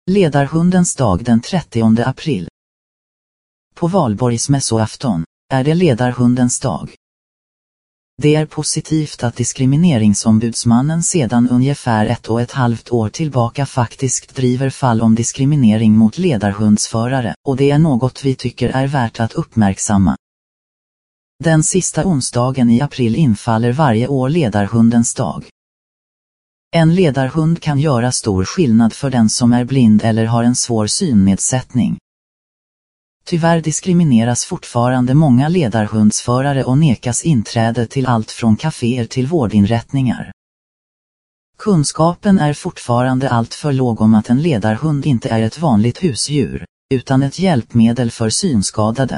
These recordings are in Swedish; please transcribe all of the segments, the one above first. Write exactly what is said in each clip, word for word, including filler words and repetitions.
Ledarhundens dag den trettionde april. På valborgsmässoafton är det ledarhundens dag. Det är positivt att diskrimineringsombudsmannen sedan ungefär ett och ett halvt år tillbaka faktiskt driver fall om diskriminering mot ledarhundsförare, och det är något vi tycker är värt att uppmärksamma. Den sista onsdagen i april infaller varje år ledarhundens dag. En ledarhund kan göra stor skillnad för den som är blind eller har en svår synnedsättning. Tyvärr diskrimineras fortfarande många ledarhundsförare och nekas inträde till allt från kaféer till vårdinrättningar. Kunskapen är fortfarande allt för låg om att en ledarhund inte är ett vanligt husdjur, utan ett hjälpmedel för synskadade.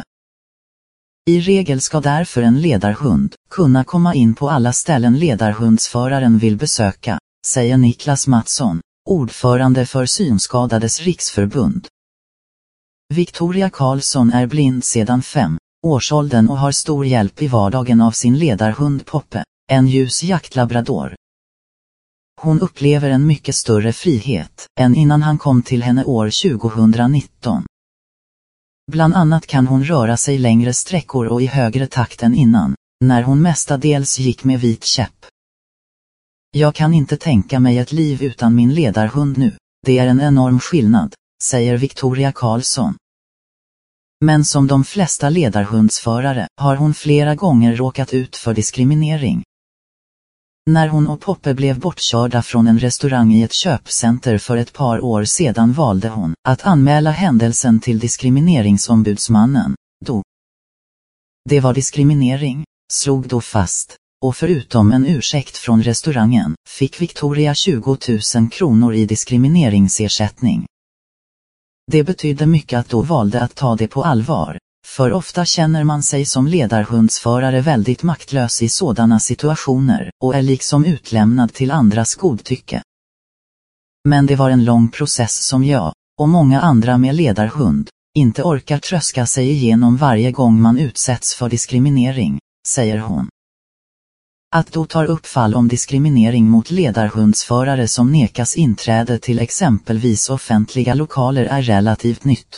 I regel ska därför en ledarhund kunna komma in på alla ställen ledarhundsföraren vill besöka, säger Niklas Mattsson, ordförande för Synskadades riksförbund. Victoria Karlsson är blind sedan fem årsåldern och har stor hjälp i vardagen av sin ledarhund Poppe, en ljus jaktlabrador. Hon upplever en mycket större frihet än innan han kom till henne år tjugonitton. Bland annat kan hon röra sig längre sträckor och i högre takt än innan, när hon mestadels gick med vit käpp. Jag kan inte tänka mig ett liv utan min ledarhund nu, det är en enorm skillnad, säger Victoria Karlsson. Men som de flesta ledarhundsförare har hon flera gånger råkat ut för diskriminering. När hon och Poppe blev bortkörda från en restaurang i ett köpcenter för ett par år sedan valde hon att anmäla händelsen till diskrimineringsombudsmannen, då. Det var diskriminering, slog då fast, och förutom en ursäkt från restaurangen fick Victoria tjugo tusen kronor i diskrimineringsersättning. Det betydde mycket att då valde att ta det på allvar, för ofta känner man sig som ledarhundsförare väldigt maktlös i sådana situationer och är liksom utlämnad till andras godtycke. Men det var en lång process som jag, och många andra med ledarhund, inte orkar tröska sig igenom varje gång man utsätts för diskriminering, säger hon. Att då tar upp fall om diskriminering mot ledarhundsförare som nekas inträde till exempelvis offentliga lokaler är relativt nytt.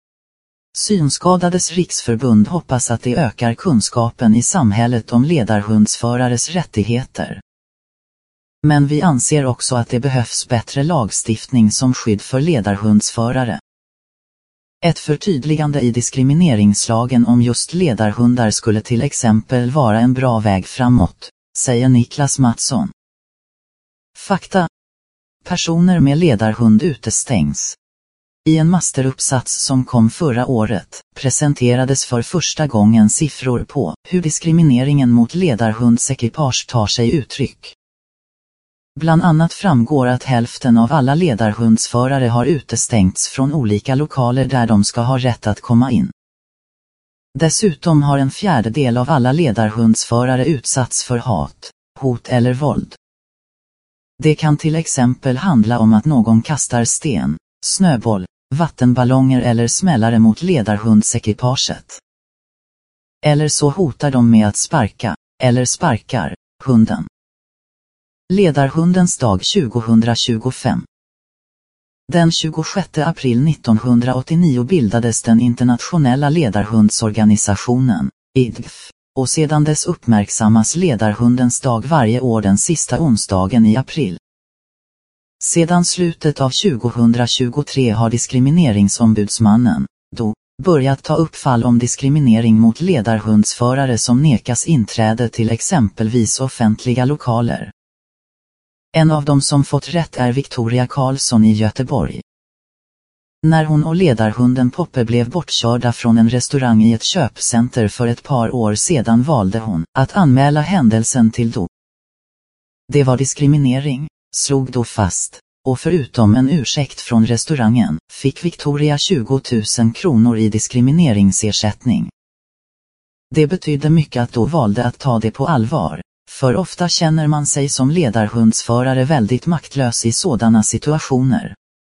Synskadades riksförbund hoppas att det ökar kunskapen i samhället om ledarhundsförares rättigheter. Men vi anser också att det behövs bättre lagstiftning som skydd för ledarhundsförare. Ett förtydligande i diskrimineringslagen om just ledarhundar skulle till exempel vara en bra väg framåt, säger Niklas Mattsson. Fakta. Personer med ledarhund utestängs. I en masteruppsats som kom förra året presenterades för första gången siffror på hur diskrimineringen mot ledarhundsekipage tar sig uttryck. Bland annat framgår att hälften av alla ledarhundsförare har utestängts från olika lokaler där de ska ha rätt att komma in. Dessutom har en fjärdedel av alla ledarhundsförare utsatts för hat, hot eller våld. Det kan till exempel handla om att någon kastar sten, snöboll, vattenballonger eller smällare mot ledarhundsekipaget. Eller så hotar de med att sparka, eller sparkar, hunden. Ledarhundens dag tjugohundratjugofem. Den tjugosjätte april nittonhundraåttionio bildades den internationella ledarhundsorganisationen, I D F, och sedan dess uppmärksammas ledarhundens dag varje år den sista onsdagen i april. Sedan slutet av tjugohundratjugotre har diskrimineringsombudsmannen, då, börjat ta upp fall om diskriminering mot ledarhundsförare som nekas inträde till exempelvis offentliga lokaler. En av dem som fått rätt är Victoria Karlsson i Göteborg. När hon och ledarhunden Poppe blev bortkörda från en restaurang i ett köpcenter för ett par år sedan valde hon att anmäla händelsen till D O. Det var diskriminering, slog då fast, och förutom en ursäkt från restaurangen fick Victoria tjugo tusen kronor i diskrimineringsersättning. Det betydde mycket att då valde att ta det på allvar. För ofta känner man sig som ledarhundsförare väldigt maktlös i sådana situationer.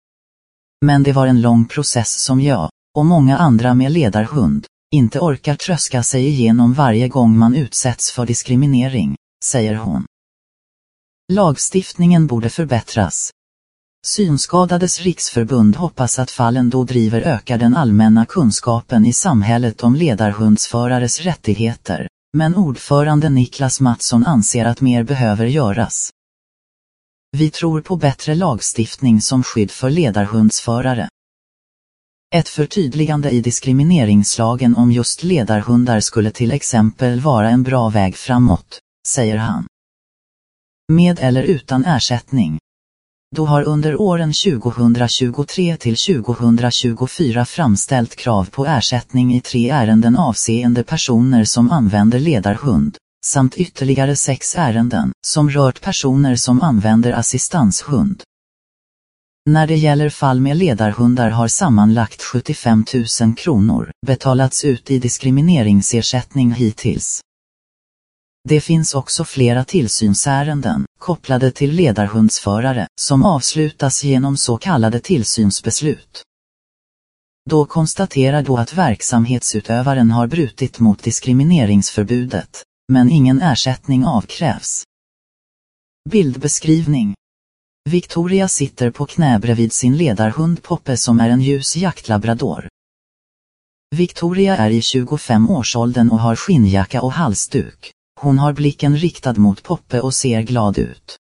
Men det var en lång process som jag, och många andra med ledarhund, inte orkar tröska sig igenom varje gång man utsätts för diskriminering, säger hon. Lagstiftningen borde förbättras. Synskadades riksförbund hoppas att fallen då driver ökar den allmänna kunskapen i samhället om ledarhundsförares rättigheter, men ordförande Niklas Mattsson anser att mer behöver göras. Vi tror på bättre lagstiftning som skydd för ledarhundsförare. Ett förtydligande i diskrimineringslagen om just ledarhundar skulle till exempel vara en bra väg framåt, säger han. Med eller utan ersättning. Då har under åren tjugohundratjugotre till tjugohundratjugofyra framställt krav på ersättning i tre ärenden avseende personer som använder ledarhund, samt ytterligare sex ärenden som rört personer som använder assistanshund. När det gäller fall med ledarhundar har sammanlagt sjuttiofem tusen kronor betalats ut i diskrimineringsersättning hittills. Det finns också flera tillsynsärenden, kopplade till ledarhundsförare, som avslutas genom så kallade tillsynsbeslut. Då konstaterar då att verksamhetsutövaren har brutit mot diskrimineringsförbudet, men ingen ersättning avkrävs. Bildbeskrivning. Victoria sitter på knä bredvid sin ledarhund Poppe som är en ljus jaktlabrador. Victoria är i tjugofem-årsåldern och har skinnjacka och halsduk. Hon har blicken riktad mot Poppe och ser glad ut.